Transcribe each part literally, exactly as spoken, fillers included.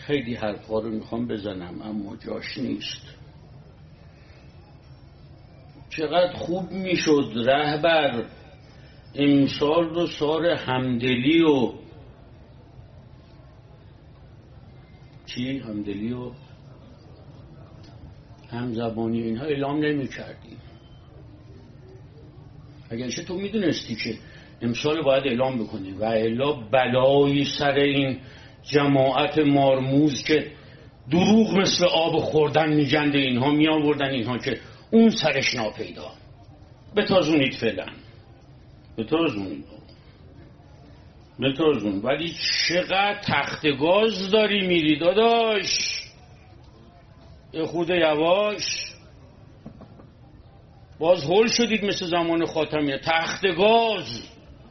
خیلی حرفا رو میخوام بزنم اما جاش نیست. چقدر خوب میشد رهبر امسال رو سال همدلی و چی همدلی و همزبانی اینها اعلام نمی کردی. اگرچه تو میدونستی که امسال باید اعلام بکنی و الا بلایی سر این جماعت مارموز که دروغ مثل آب خوردن میجنده اینها می آوردن، اینها که اون سرش ناپیدا. بتازونید فعلا، بتازونید بتازون. ولی چقدر تخت گاز داری میری داداش، یه خورده یواش. باز هول شدید مثل زمان خاتمیه. تخت گاز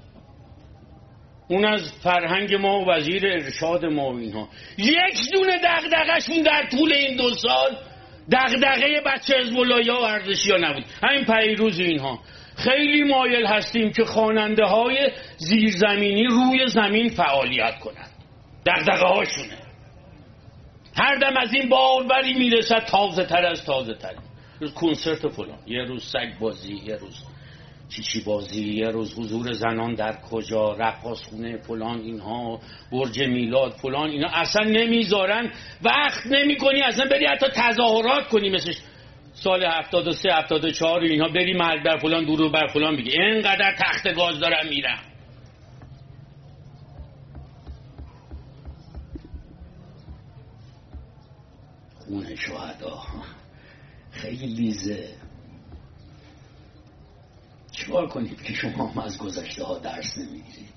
اون از فرهنگ ما و وزیر ارشاد ما و اینها. یک دونه دغدغه‌شون در طول این دو سال دغدغه بچه حزب الله‌ها و ورزشی‌ها نبود. همین پیروز اینها خیلی مایل هستیم که خواننده های زیرزمینی روی زمین فعالیت کنند. دغدغه هاشونه. هر دم از این باروری میرسد تازه تر از تازه تر. روز کنسرت فلان، یه روز سگ بازی، یه روز چیچی بازی، یه روز حضور زنان در کجا، رقاصخونه فلان، اینها برج میلاد فلان، اینا اصلا نمیذارن. وقت نمیکنی اصلا بری حتی تظاهرات کنی مثل سال هفتاد و سه هفتاد و چهار اینها، بری مرگ بر فلان درود بر فلان بگی. اینقدر تخت گاز دارم میرم. خون شهدا خیلی لیزه. چیکار کنید که شما هم از گذشته ها درس نمیگیرید؟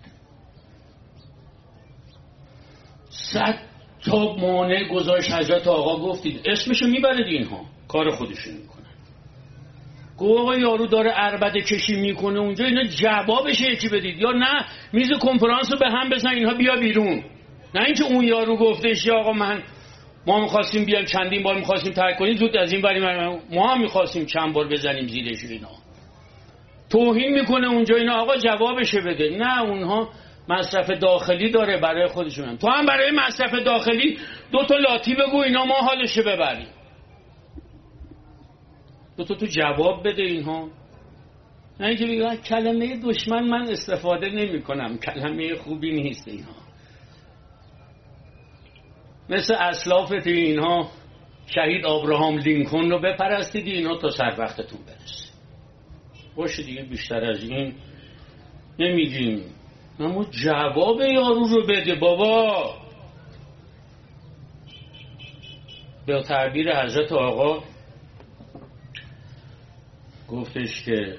صد تا مانع گذاشت حضرت آقا، گفتید اسمشو میبرید، اینها کار خودشو میکنن. گفت آقا یارو داره عربده کشی میکنه اونجا، اینا جوابش یکی بدید، یا نه میز کنفرانس رو به هم بزن اینها بیا بیرون. نه اینکه اون یارو گفتش یا آقا من ما میخواستیم بیان چندین بار میخواستیم ترک کنیم زود از این بری ما هم میخواستیم چند بار بزنیم زیرش، اینا توهین میکنه اونجا، اینا آقا جوابشه بده. نه اونها مصرف داخلی داره برای خودشون، تو هم برای مصرف داخلی دو تا لاتی بگو اینا ما حالشه ببریم. دو تا تو جواب بده اینها. نه اینکه بگن کلمه دشمن من استفاده نمی کنم، کلمه خوبی نیست. اینها مثل اسلافت اینها شهید ابراهام لینکن رو بپرستید اینا تا سر وقتتون برسه. باشه دیگه بیشتر از این نمیگیم. اما جواب یارو رو بده بابا. به تعبیر حضرت آقا گفتش که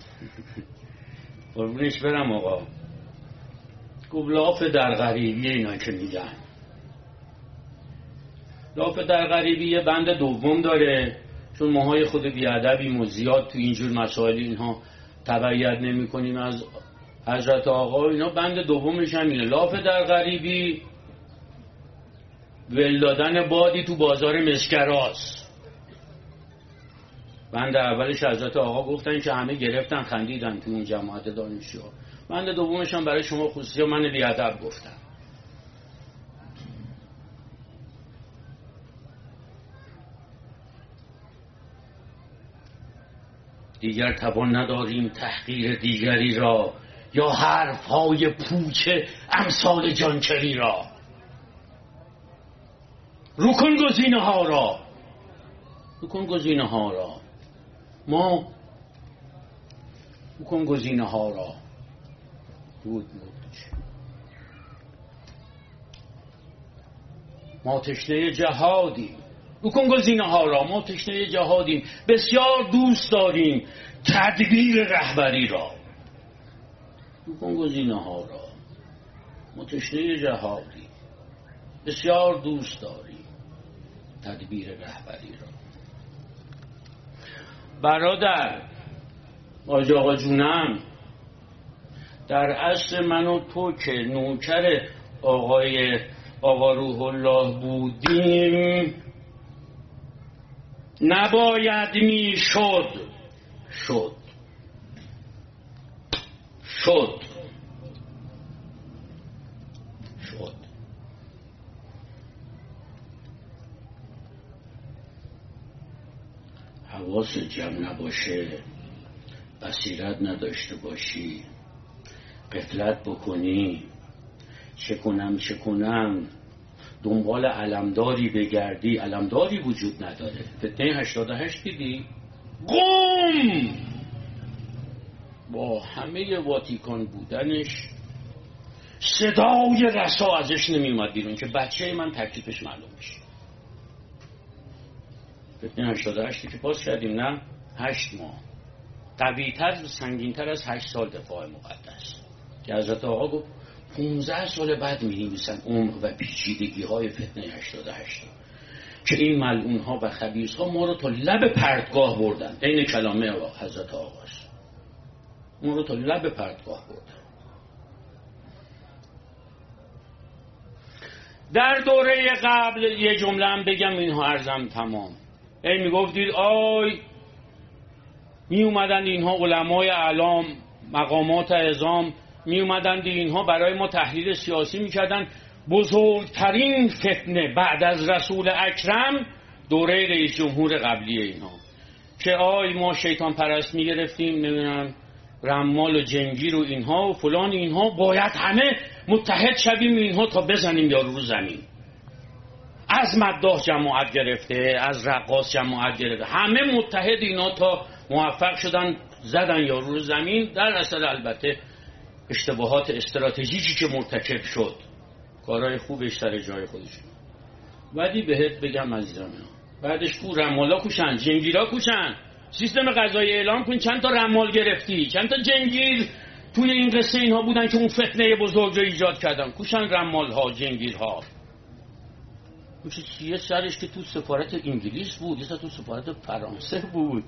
قربونش برم آقا، گفت لاف در غریبی اینا که میگن. لاف در غریبی یه بند دوم داره، چون ماهای خود بیادبیم و زیاد تو اینجور مسائل اینها تبعیت نمی کنیم از حضرت آقا. اینا بند دومش هم اینه، لاف در غریبی ول دادن بادی تو بازار مسکراست. بند اولش حضرت آقا گفتن که همه گرفتن خندیدن تو اون جماعت دانشجو. بند دومش هم برای شما خصوصی من بیادب گفتم. دیگر توان نداریم تحقیر دیگری را، یا حرف های پوچه امثال جانکری را. رکن گزینه ها را، رکن گزینه ها را ما رکن گزینه ها را بود بود ما تشنه جهادیم. رکن گزینه ها را ما تشنه جهادیم، بسیار دوست داریم تدبیر رهبری را. رکن گزینه ها را ما تشنه جهادیم، بسیار دوست داریم تدبیر رهبری را. برادر آج آقا جونم، در اصل من و تو که نوکر آقای آقا روح الله بودیم نباید می شد شد شد شد حواس جمع نباشه، بصیرت نداشته باشی، غفلت بکنی، چه کنم چه کنم، دنبال علمداری بگردی، علمداری وجود نداره. فتنه هشتاد و هشت دیدی؟ قم با همه واتیکان بودنش صدای رسا ازش نمی اومد بیرون که بچه من تکلیفش معلوم میشه. فتنه هشتاد و هشت که پاس کردیم، نه هشت ماه قوی‌تر و سنگین‌تر از هشت سال دفاع مقدس، که حضرت آقا گفت پونزده سال بعد می‌نویسن عمق و پیچیدگی‌های فتنه هشتاد و هشت که این ملعون‌ها و خبیث‌ها ما رو تا لب پرتگاه بردن. این کلامه حضرت آقاست، ما رو تا لب پرتگاه بردن. در دوره قبل یه جمله هم بگم اینها عرضم تمام. این میگفتید آی می اومدند اینها علمای اعلام، مقامات عظام می اومدند اینها برای ما تحلیل سیاسی میکردن. بزرگترین فتنه بعد از رسول اکرم دوره رئیس جمهور قبلی اینها، که آی ما شیطان پرست میگرفتیم، نمیدونم رمال و جنگیر و اینها و فلان، اینها باید همه متحد شویم اینها تا بزنیم یارو رو زمین. از مداح جماعت گرفته، از رقاص جماعت گرفته، همه متحد اینا تا موفق شدن زدن یارو رو زمین. در اصل البته اشتباهات استراتژیکی که مرتکب شد، کارهای خوبش سر جای خودشون. ولی بهت بگم عزیزان، بعدش کو رمالا کوشن، جنگیرا کوشن، سیستم قضایی اعلام کن چند تا رمال گرفتی، چند تا جنگیر توی این قصه اینها بودن که اون فتنه بزرگ رو ایجاد کردن. کوشن رمال ها، جنگیر ها. یه سرش که تو سفارت انگلیس بود، یه سر تو سفارت فرانسه بود.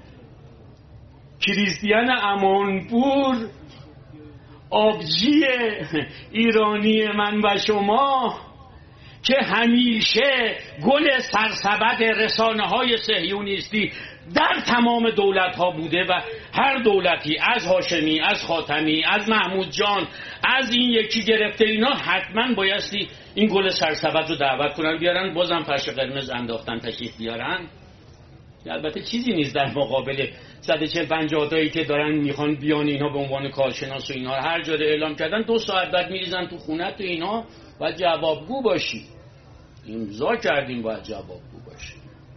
کریستیان امانپور، آبجی ایرانی من و شما، که همیشه گل سرسبد رسانه های صهیونیستی در تمام دولت ها بوده و هر دولتی از هاشمی، از خاتمی، از محمود جان، از این یکی گرفته اینا حتما بایستی این گل سرسبد رو دعوت کنن بیارن، بازم فرش قرمز انداختن تشریف بیارن. البته چیزی نیست در مقابل صد و چهل پنجاه تایی که دارن میخوان بیان اینا به عنوان کارشناس و اینا هر جا اعلام کردن، دو ساعت بعد میریزن تو خونت و اینا. باید جوابگو باشی، امضا کردیم باید جوابگو باشی.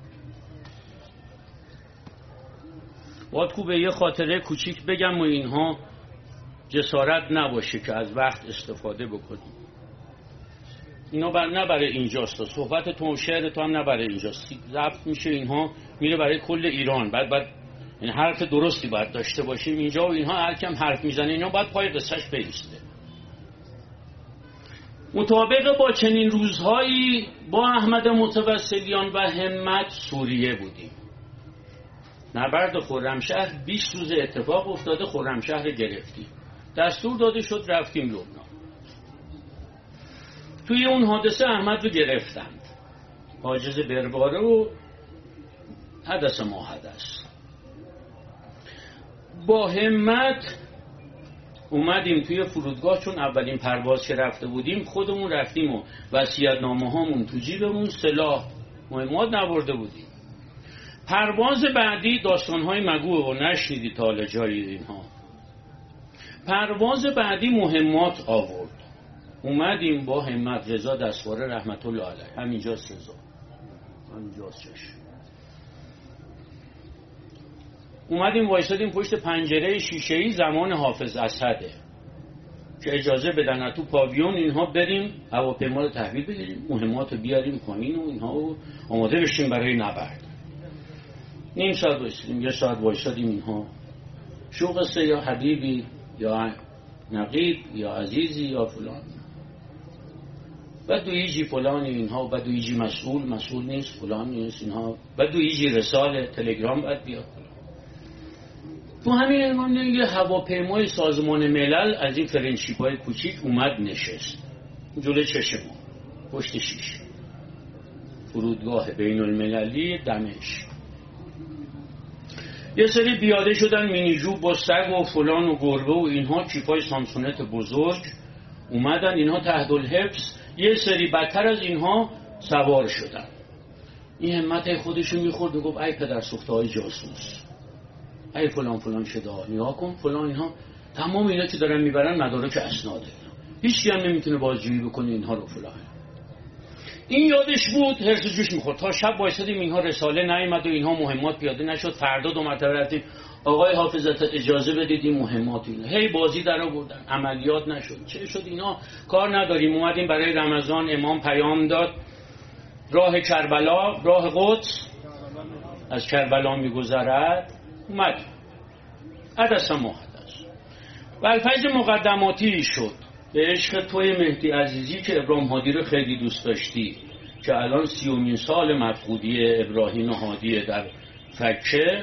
باید کو به یه خاطره کوچیک بگم و اینها جسارت نباشه که از وقت استفاده بکنیم. اینا بر نه برای اینجاست، صحبت تو و شعر تو هم نه برای اینجاست، ضبط میشه اینها میره برای کل ایران. بعد بعد این حرف درستی باید داشته باشیم اینجا و اینها هر کم حرف میزنه اینا باید پای قصهش بیسته. مطابق با چنین روزهایی با احمد متوسلیان و همت سوریه بودیم. نبرد خرمشهر بیست روز اتفاق افتاده، خرمشهر گرفتیم، دستور داده شد رفتیم لبنان. توی اون حادثه احمد رو گرفتند، حاجز برباره و حدث ما حدث. با همت اومدیم توی فرودگاه، چون اولین پرواز که رفته بودیم خودمون رفتیم و وصیت‌نامه هامون تو جیبمون، سلاح مهمات نبرده بودیم. پرواز بعدی داستان‌های مگو و نشنیدی تا حالا جایی اینها. پرواز بعدی مهمات آورد، اومدیم با همت، رضا دستواره رحمت الله علیه، همینجاست رضا، همینجاست چشم، اومدیم وایسادیم پشت پنجره شیشه‌ای زمان حافظ اسده که اجازه بدن تو پاویون اینها بریم هواپیما رو تحویل بگیریم، مهمات رو بیاریم پایین و اینها و آماده بشیم برای نبرد. نیم ساعت وایسادیم، یه ساعت وایسادیم، اینها شو قصه یا حبیبی یا نقیب یا عزیزی یا فلان، بدو ایجی فلان اینها، بدو ایجی مسئول، مسئول نیست، فلان نیست اینها، بدو ایجی رساله تلگرام باید بیاد. تو همین المان یه هواپیمای سازمان ملل از این فرنشیپای کوچیک اومد نشست جلوی چشم ما پشت شیشه فرودگاه بین المللی دمشق. یه سری بیاده شدن مینیجو با سگ و فلان و گربه و اینها، کیفای سامسونت بزرگ اومدن، اینها تحت الحفظ. یه سری بدتر از اینها سوار شدن. این همت خودشو میخورد و گفت ای پدر سوخته های جاسوس، ای فلان فلان شده ها، نیا کن فلان اینها، تمام اینا که دارن میبرن مدارک اسناده، هیچ کی هم نمیتونه بازجویی بکنه اینها رو فلان. این یادش بود، هرس جوش میخورد. تا شب وایسادیم اینها رساله نیامد و اینها مهمات پیاده نشد. فردا دو مرتبه رفتیم آقای حافظت اجازه بدید این مهمات اینا، هی بازی در آوردن، عملیات نشد. چه شد؟ اینا کار نداریم. اومدیم برای رمضان، امام پیام داد راه کربلا، راه قدس از کربلا میگذرد. اومد عدس محدث و الفیض مقدماتی شد به عشق توی مهدی عزیزی که ابراهیم هادی رو خیلی دوست داشتی، که الان سیومین سال مفقودی ابراهیم هادی در فکه.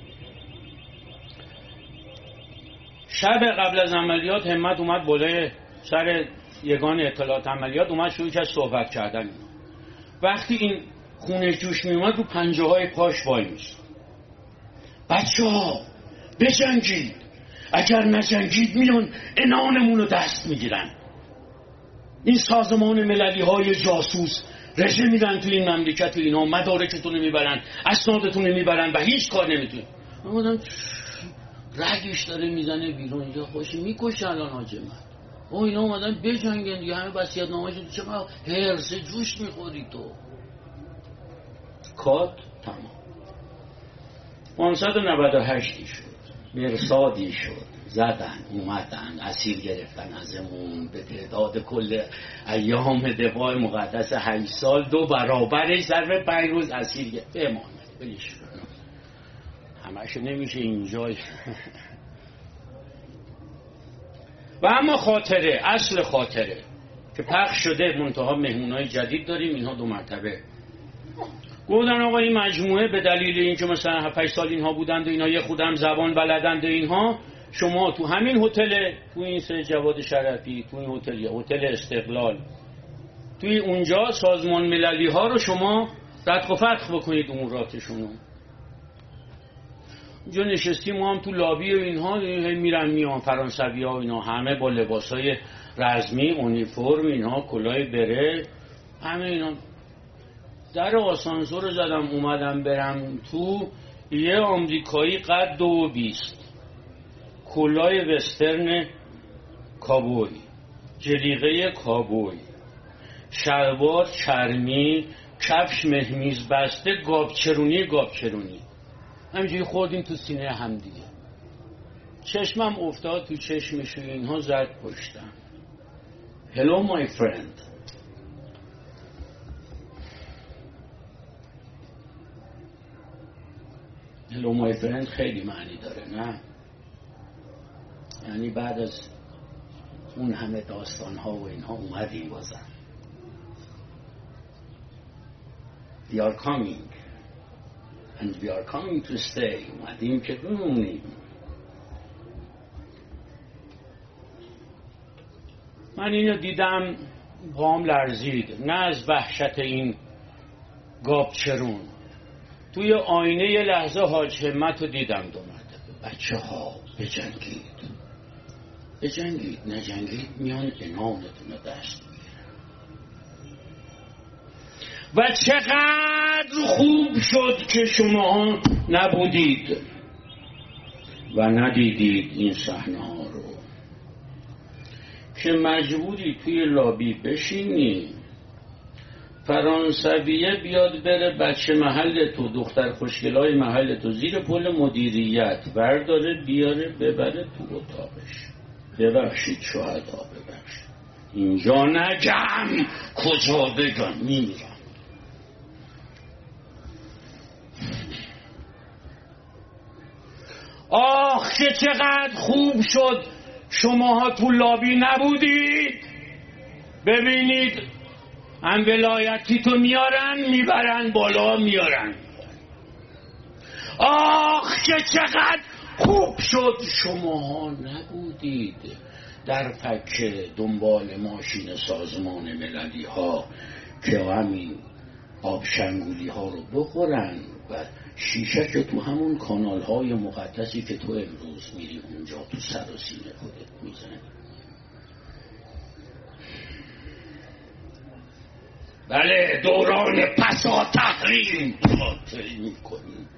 شب قبل از عملیات همت اومد بالای سر یگان اطلاعات عملیات، اومد شروع کرد صحبت کردن. وقتی این خونه جوش می اومد رو پنجه های پاش وای میست. بچه ها بجنگید، اگر نجنگید میان انانمون رو دست میگیرن. این سازمان مللی های جاسوس رژه میدن تو این مملکت و اینا، مدارکتون رو میبرن، اسنادتون رو میبرن و هیچ کار نمیتون. من بودم رگش داره میزنه بیرون، اینجا خوشی میکشه الان حاجمت. او اینا اومدن بجنگن دیگه، همه وصیت نامه شد. چقدر هرس جوش میخوری تو. کات تمام. پانصد و نود و هشت شد، مرصادی شد، زدن اومدن اسیر گرفتن ازمون به تعداد کل ایام دفاع مقدس هشت سال دو برابرش ظرف پنج روز اسیر گرفت. بماند بلیش همشو نمیشه اینجا. و اما خاطره، اصل خاطره که پخش شده، منتها مهمونای جدید داریم. اینها دو مرتبه گفتن آقا این مجموعه به دلیل اینکه مثلا هفت هشت سال اینها بودند و اینا یه خودم زبان بلدند و اینها، شما تو همین هتل، تو این سه جواد شرفی، تو این هتل، هتل استقلال، توی اونجا سازمان مللی ها رو شما ردخ و فتخ بکنید اموراتشونو. اونجا نشستیم ما هم تو لابی و اینها، میرن میان فرانسوی ها و اینا، همه با لباسای رزمی، اونیفرم، اینها کلاه بره، همه اینا. در آسانسور رو زدم اومدم برم تو، یه آمریکایی قد دو بیست، کلاه وسترن کابوی، جلیقه کابوی، شلوار چرمی، کفش مهمیز بسته، گابچرونی گابچرونی، همینجوری خوردیم تو سینه هم دیگه. چشمم افتاد تو چشمش و اینها، زد پشتم. Hello my friend. Hello my friend خیلی معنی داره، نه؟ یعنی بعد از اون همه داستان ها و اینها اومدیم بازم. We are coming and we are coming to stay. اومدیم که بمونیم. من اینو دیدم پام لرزید، نه از وحشت این گابچرون. توی آینه یه لحظه حاج همت رو دیدم دو مرتبه. بچه ها بجنگید، بجنگید، نجنگید میان انامتون رو دست میگیرن. و چقدر خوب شد که شما نبودید و ندیدید این صحنه ها رو، که مجبوری توی لابی بشینی، فرانسویه بیاد بره بچه محل تو، دختر خوشگلای محل تو زیر پل مدیریت برداره بیاره ببره تو اتاقش. ببخشید شهدا، ببخشید اینجا نگم، کجا بگم، میمیرم. آخ که چقدر خوب شد شماها تو لابی نبودید. ببینید هم ولایتی تو میارن میبرن بالا میارن. آخ که چقدر خوب شد شماها نبودید در فکه دنبال ماشین سازمان مللی ها که همین آب شنگولی ها رو بخورن و شیشه که تو همون کانال های مقدسی که تو امروز میری اونجا تو سر و سینه خودت میزنی. بله دوران پسا تحریم طی میکنیم.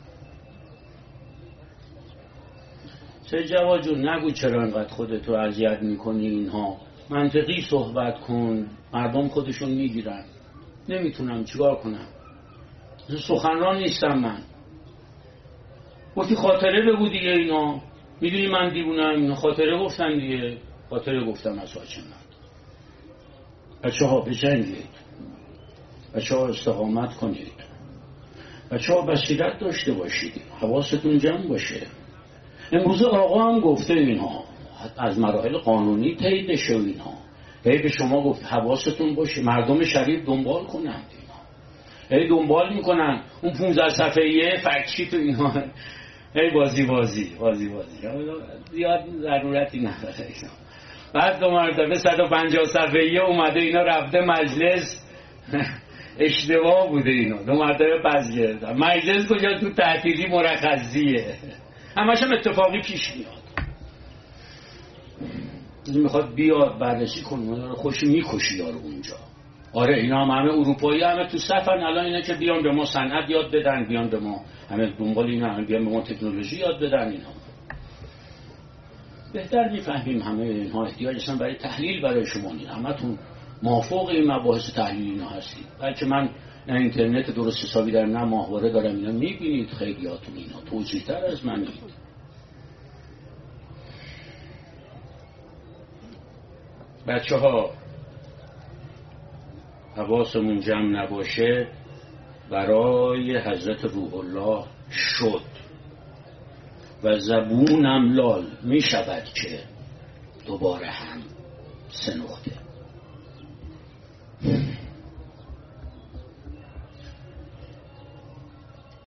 چه جواد جون نگو چرا انقدر خودتو اذیت میکنی اینها، منطقی صحبت کن، مردم خودشون میگیرن. نمیتونم چیکار کنم، سخنران نیستم من. گفتی خاطره بگو دیگه، اینا میدونی من دیوونم، اینا خاطره گفتن دیگه، خاطره گفتم از واچن من. بچه ها بجنگید، بچه ها استقامت کنید، بچه ها بصیرت داشته باشید، حواستون جمع باشه. امروز آقا هم گفته اینها از مراحل قانونی طی بشه، اینها هی به شما گفت حواستون باشه، مردم شریف دنبال کنند، اینها هی دنبال میکنن اون پونزده صفحه‌ای فکشی تو اینها، هی بازی بازی بازی بازی زیاد ضرورتی نداره. بعد دو مرتبه صد و پنجاه صفحه‌ای اومده اینا رفته مجلس، اشتباه بوده اینا، دو مرتبه پس گرفتن. مجلس کجا تو تعطیلی مرخصیه، همش هم اتفاقی پیش میاد. میخواد بیاد بررسی کنه، خوش میکشی یارو اونجا. آره اینا هم همه اروپایی همه تو صفن الان، اینا که بیان به ما صنعت یاد بدن، بیان به ما همه دنبال اینا، همه بیان به ما تکنولوژی یاد بدن. اینا بهتر میفهمیم همه اینها احتیاج هستن برای تحلیل برای شما نیست. همتون موافق این مباحث تحلیلی اینا هستید، بلکه من نه اینترنت درست حسابی دارم نه ماهواره دارم، اینا میبینید خیلیاتون اینا توضیح تر از منید. بچه ها حواسمون جمع نباشه برای حضرت روح الله شد و زبونم لال می شود که دوباره هم سه نقطه